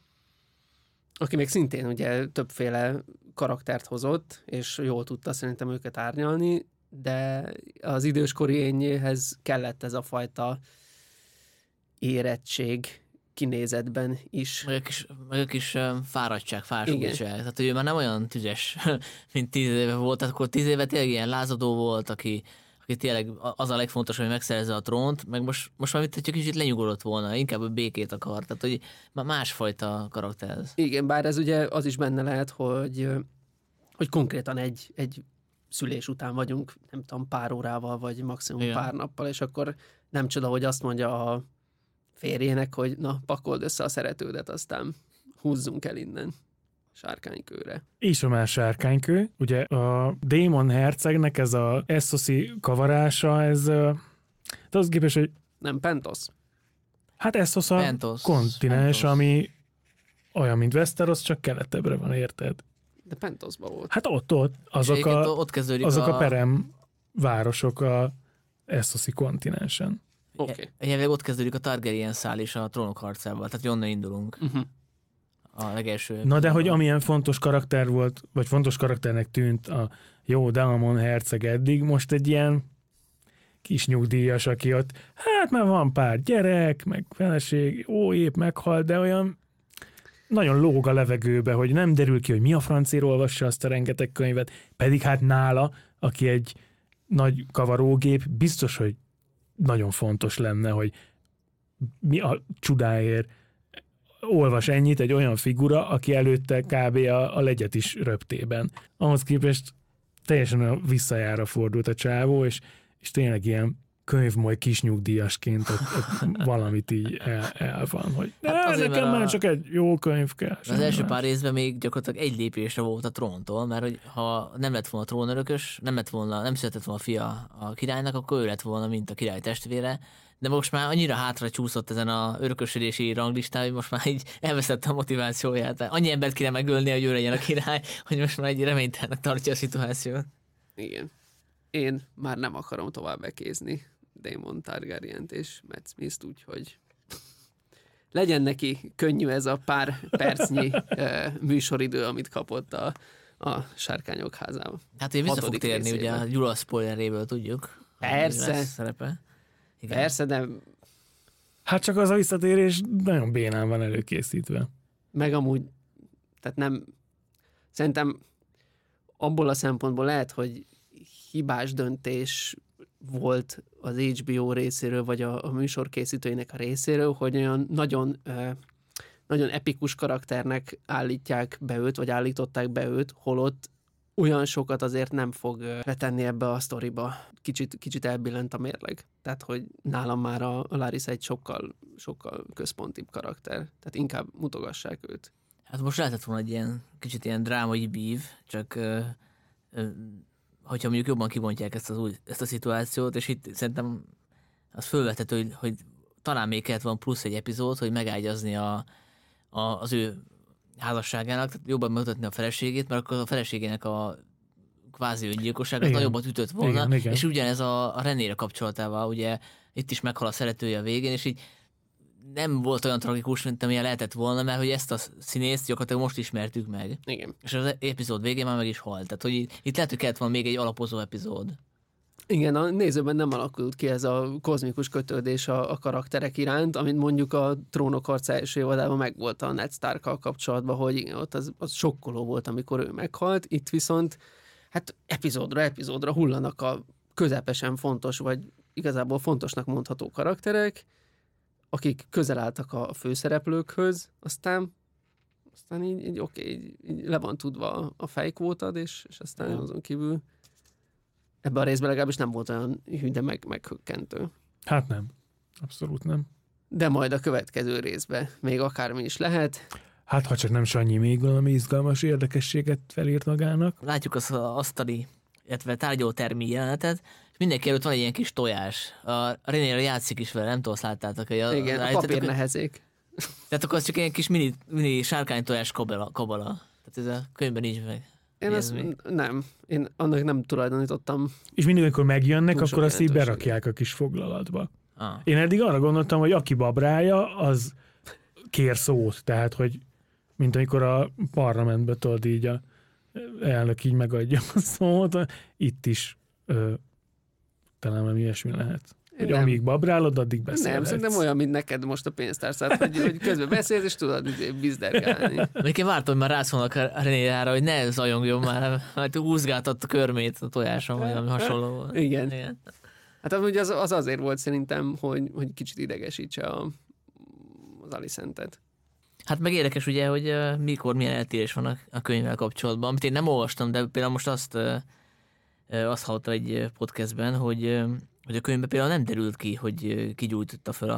szintén ugye többféle karaktert hozott, és jól tudta szerintem őket árnyalni, de az időskori énjéhez kellett ez a fajta érettség kinézetben is. Meg a kis fáradtság, fásultság. Tehát ő már nem olyan tüzes, mint 10 éve volt, tehát akkor 10 éve tényleg ilyen lázadó volt, aki tényleg az a legfontosabb, hogy megszerezze a trónt, meg most már mint hogy kicsit lenyugodott volna, inkább a békét akar, tehát hogy már másfajta karakter ez. Igen, bár ez ugye az is benne lehet, hogy konkrétan egy szülés után vagyunk, nem tudom, pár órával, vagy maximum pár nappal, és akkor nem csoda, hogy azt mondja a férjének, hogy na, pakold össze a szeretődet, aztán húzzunk el innen sárkánykőre. És a már sárkánykő. Ugye a Daemon hercegnek ez a Essosi kavarása, ez az képes, hogy... Nem Pentos? Hát Essos a kontinens, ami olyan, mint Westeros, csak keletebbre van, érted? De Pentosban volt. Hát ott azok a perem városok a Essosi kontinensen. Oké. Egyébként ott kezdődik a Targaryen szál is a trónok harcával, tehát onnan indulunk. a legelső. Na de hogy amilyen fontos karakter volt, vagy fontos karakternek tűnt a jó Daemon herceg eddig, most egy ilyen kis nyugdíjas, aki ott, hát már van pár gyerek, meg feleség, épp meghalt, de olyan nagyon lóg a levegőbe, hogy nem derül ki, hogy mi a francér olvassa azt a rengeteg könyvet, pedig hát nála, aki egy nagy kavarógép, biztos, hogy nagyon fontos lenne, hogy mi a csodáért olvas ennyit egy olyan figura, aki előtte kb. A legyet is röptében. Ahhoz képest teljesen visszajára fordult a csávó, és tényleg ilyen könyvmoly kisnyugdíjasként ott valamit így el van, hogy hát nekem már csak egy jó könyv kell. Az első pár részben még gyakorlatilag egy lépésre volt a tróntól, mert hogy ha nem lett volna trónörökös, nem született volna a fia a királynak, akkor ő lett volna, mint a király testvére, de most már annyira hátra csúszott ezen a örökösödési ranglistán, hogy most már így elvesztette a motivációját. Annyi embert kéne megölni, hogy ő legyen a király, hogy most már egy reménytelennek tartja a szituációt. Igen. Én már nem akarom tovább bekézni Daemon Targaryent és Matt Smith-t, úgyhogy legyen neki könnyű ez a pár percnyi műsoridő, amit kapott a Sárkányok házában. Hát ugye vissza fog térni, ugye a Gyula spoileréből tudjuk. Persze. Szerepe. Igen. Persze, de... Hát csak az a visszatérés nagyon bénán van előkészítve. Meg amúgy, tehát nem... Szerintem abból a szempontból lehet, hogy hibás döntés volt az HBO részéről, vagy a műsorkészítőinek a részéről, hogy olyan nagyon, nagyon epikus karakternek állítják be őt, vagy állították be őt, holott olyan sokat azért nem fog letenni ebbe a sztoriba. Kicsit elbillent a mérleg. Tehát, hogy nálam már a Larissa egy sokkal központibb karakter. Tehát inkább mutogassák őt. Hát most lehetett volna egy kicsit ilyen drámai bív, csak hogyha mondjuk jobban kibontják ezt a szituációt, és itt szerintem az fölvethető, hogy talán még kellett volna plusz egy epizód, hogy megágyazni az ő házasságának, tehát jobban mutatni a feleségét, mert akkor a feleségének a kvázi öngyilkosságot nagyobbat ütött volna, igen. És ugyanez a Renére kapcsolatával, ugye itt is meghal a szeretője a végén, és így nem volt olyan tragikus, mint amilyen lehetett volna, mert hogy ezt a színészt gyakorlatilag most ismertük meg. Igen. És az epizód végén már meg is halt. Tehát, hogy itt lehet, hogy kellett volna még egy alapozó epizód. Igen, a nézőben nem alakult ki ez a kozmikus kötődés a karakterek iránt, amit mondjuk a Trónok harca első évadában megvolt a Ned Starkkal kapcsolatban, hogy igen, ott az sokkoló volt, amikor ő meghalt, itt viszont hát epizódra hullanak a közepesen fontos, vagy igazából fontosnak mondható karakterek, akik közel álltak a főszereplőkhöz, aztán így oké, így le van tudva a fejkvótad, és aztán azon kívül ebben a részben legalábbis nem volt olyan hű, de meghökkentő. Hát nem. Abszolút nem. De majd a következő részben még akármi is lehet. Hát ha csak nem Sanyi még valami izgalmas érdekességet felírt magának. Látjuk az asztali, illetve tárgyalótermi jelenetet, és mindenki előtt van egy ilyen kis tojás. A René játszik is vele, nem tudom, azt láttátok. Igen, a papír nehezék. Tehát akkor az csak ilyen kis mini sárkánytojás kabala. Tehát ez a könyvben nincs meg. Én annak nem tulajdonítottam. És mindig, amikor megjönnek, akkor azt így berakják a kis foglalatba. Én eddig arra gondoltam, hogy aki babrálja, az kér szót. Tehát, hogy mint amikor a parlamentbe tudod így a elnök így megadja a szót, itt is talán nem ilyesmi lehet. Hogy amíg babrálod, addig beszélhetsz. Nem, szerintem olyan, mint neked most a pénztárcát, hogy közben beszélsz, és tudod bizdergálni. Még én vártam, hogy már rászólnak a Renéjára, hogy ne zajongjon már, mert húzgáltatta a körmét a tojáson, vagy ami hasonló volt. Igen. Hát amúgy az azért volt szerintem, hogy kicsit idegesítse az Alicent-et. Hát meg érdekes ugye, hogy milyen eltérés van a könyvvel kapcsolatban, amit én nem olvastam, de például most azt hallottam egy podcastben, hogy a könyvben például nem derült ki, hogy ki gyújtotta fel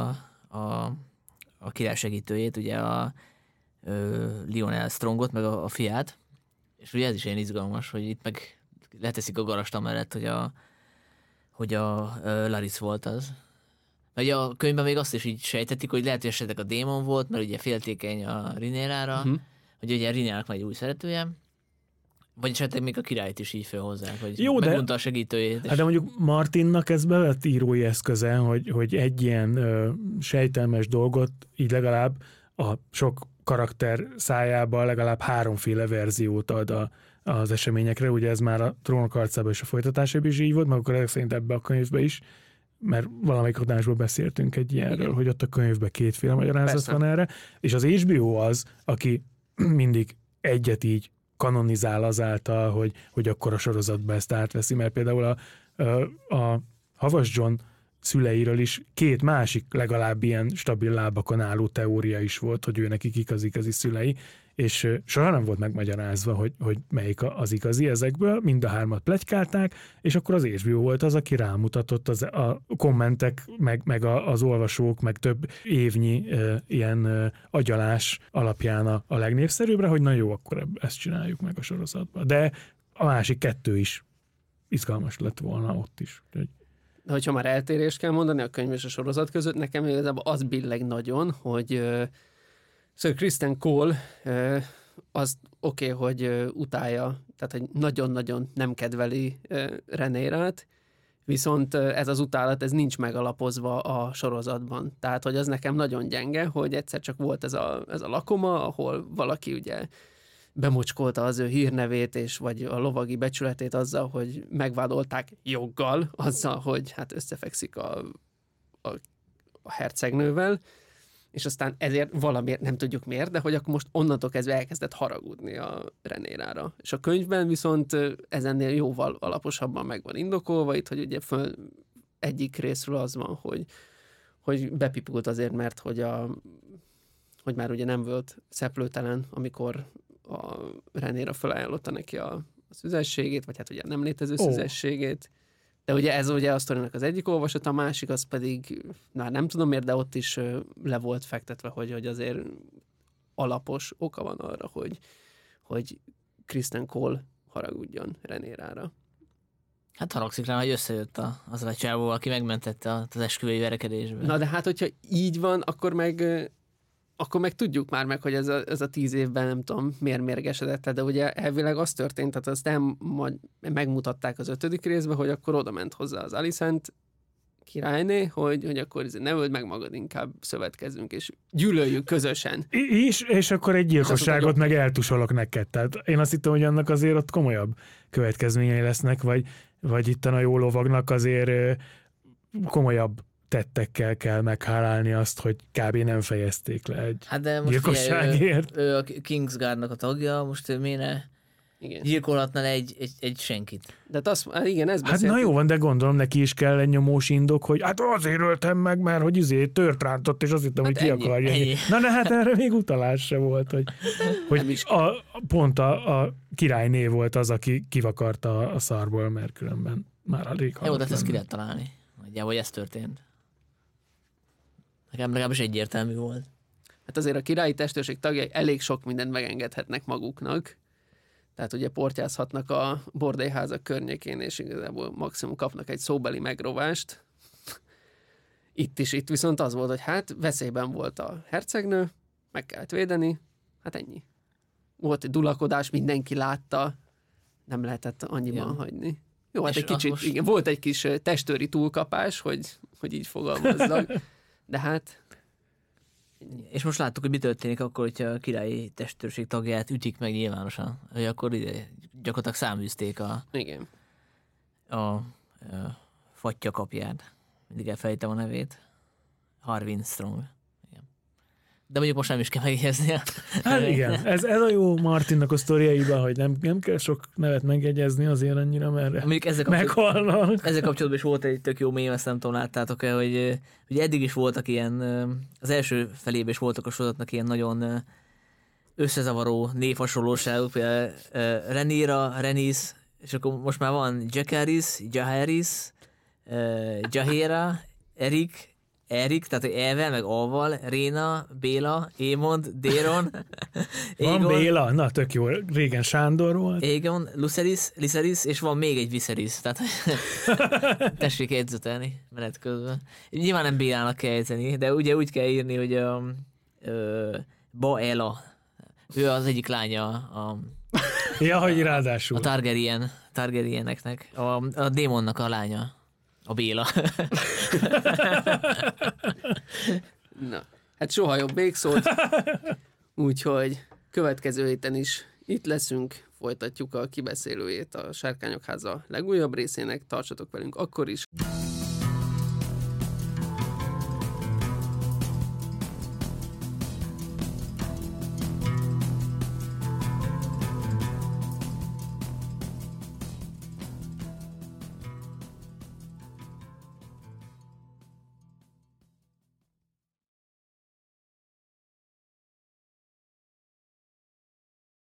a király segítőjét, ugye a Lionel Strongot, meg a fiát, és ugye ez is ilyen izgalmas, hogy itt meg leteszik a garast amellett, hogy a Larys volt az. Vagy a könyvben még azt is így sejtetik, hogy lehet, hogy esetleg a démon volt, mert ugye féltékeny a Rinérára, hogy ugye Rinérának van egy új szeretője, vagy esetleg még a királyt is így felhozzák, hogy jó, megmondta a segítőjét. Hát de mondjuk Martinnak ez bevett írói eszköze, hogy egy ilyen sejtelmes dolgot így legalább a sok karakter szájában legalább 3 verziót ad az eseményekre, ugye ez már a Trónok harcában és a folytatásában is így volt, meg akkor szerint ebbe a könyvbe is, mert valamelyik adásból beszéltünk egy ilyenről, hogy ott a könyvben 2 magyarázat van erre, és az HBO az, aki mindig egyet így kanonizál azáltal, hogy akkor a sorozatban ezt átveszi, mert például a Havas John szüleiről is 2 másik legalább ilyen stabil lábakon álló teória is volt, hogy ő nekik igazi szülei, és soha nem volt megmagyarázva, hogy melyik az igazi ezekből, mind a 3-at pletykálták, és akkor az HBO volt az, aki rámutatott a kommentek, meg az olvasók, meg több évnyi ilyen agyalás alapján a legnépszerűbbre, hogy na jó, akkor ezt csináljuk meg a sorozatban. De a másik 2 is izgalmas lett volna ott is. De hogyha már eltérést kell mondani a könyv és a sorozat között, nekem igazából az billeg nagyon, hogy Sir Criston Cole az oké, hogy utálja, tehát hogy nagyon-nagyon nem kedveli Rhaenyrát, viszont ez az utálat, ez nincs megalapozva a sorozatban. Tehát, hogy az nekem nagyon gyenge, hogy egyszer csak volt ez a lakoma, ahol valaki ugye bemocskolta az ő hírnevét, és vagy a lovagi becsületét azzal, hogy megvádolták joggal, azzal, hogy hát összefekszik a hercegnővel, és aztán ezért valamiért, nem tudjuk miért, de hogy akkor most onnantól kezdve elkezdett haragudni a Rhaenyrára. És a könyvben viszont ezennél jóval alaposabban meg van indokolva, itt, hogy ugye egyik részről az van, hogy bepipult azért, mert hogy már ugye nem volt szeplőtelen, amikor a Rhaenyra felajánlotta neki a szüzességét, vagy hát ugye nem létező szüzességét. De ugye ez ugye a sztorinak az egyik olvasat, a másik az pedig, nem tudom miért, de ott is le volt fektetve, hogy azért alapos oka van arra, hogy Criston Cole haragudjon Rhaenyrára. Hát haragszik rá, hogy összejött az a csávó, aki megmentette az esküvői verekedésben. Na de hát, hogyha így van, akkor meg tudjuk már meg, hogy ez a 10 évben nem tudom, miért mérgesedett, de ugye elvileg az történt, tehát azt megmutatták az 5. részben, hogy akkor oda ment hozzá az Alicent királyné, hogy akkor ne öld meg magad, inkább szövetkezünk, és gyűlöljük közösen. És akkor egy gyilkosságot meg eltusolok neked. Tehát én azt hittem, hogy annak azért ott komolyabb következményei lesznek, vagy itt a jó lovagnak azért komolyabb tettekkel kell meghálálni azt, hogy kb. Nem fejezték le egy gyilkosságért. Ő a Kingsguardnak a tagja, most ő miért gyilkolhatna le egy senkit. De igen, ez hát na jó van, de gondolom neki is kell egy nyomós indok, hogy hát azért öltem meg, mert hogy tört rántott, és azt hittem, hogy ki akarja. Ennyi. Na de hát erre még utalás se volt, hogy pont a királyné volt az, aki kivakarta a szarból, mert különben már alig halott. Jó, de ezt ki lehet találni. Nagyjából, hogy ez történt. Nekem legalábbis egyértelmű volt. Hát azért a királyi testőrség tagjai elég sok mindent megengedhetnek maguknak. Tehát ugye portyázhatnak a bordélyházak környékén, és igazából maximum kapnak egy szóbeli megrovást. Itt viszont az volt, hogy hát veszélyben volt a hercegnő, meg kellett védeni, hát ennyi. Volt egy dulakodás, mindenki látta, nem lehetett annyiban hagyni. Jó, hát egy kicsit, most... igen, volt egy kis testőri túlkapás, hogy így fogalmazzak, de hát... És most láttuk, hogy mi történik akkor, hogyha a királyi testőrség tagját ütik meg nyilvánosan, hogy akkor ide gyakorlatilag száműzték a fatya kapját. Mindig elfelejtem a nevét. Harwin Strong. Igen. De mondjuk most nem is kell megjegyeznie. Hát igen, ez a jó Martinnak a sztoriaiban, hogy nem kell sok nevet megjegyezni azért annyira, mert meghalnak. Ezzel kapcsolatban is volt egy tök jó mém, ezt nem tudom, láttátok-e, hogy eddig is voltak ilyen, az első felében is voltak a sorozatnak ilyen nagyon összezavaró névhasonlóságok, például Rhaenyra, Rhaenys, és akkor most már van Jaehaerys, Jaehaera, Erik, tehát Evel, meg Aval, Réna, Béla, Émond, Déron, Égon. Van Béla? Na, tök jó. Régen Sándor volt. Égon, Lucerys, és van még egy Viserys. Tehát tessék jegyzetelni menet közben. Nyilván nem Bélának kell jegyzeni, de ugye úgy kell írni, hogy Baela. Ő az egyik lánya ja, hogy ráadásul. A Targaryeneknek. A démonnak a lánya. A Béla. Na, hát soha jobb még szólt. Úgyhogy következő héten is itt leszünk, folytatjuk a kibeszélőjét a Sárkányok Háza legújabb részének, tartsatok velünk akkor is.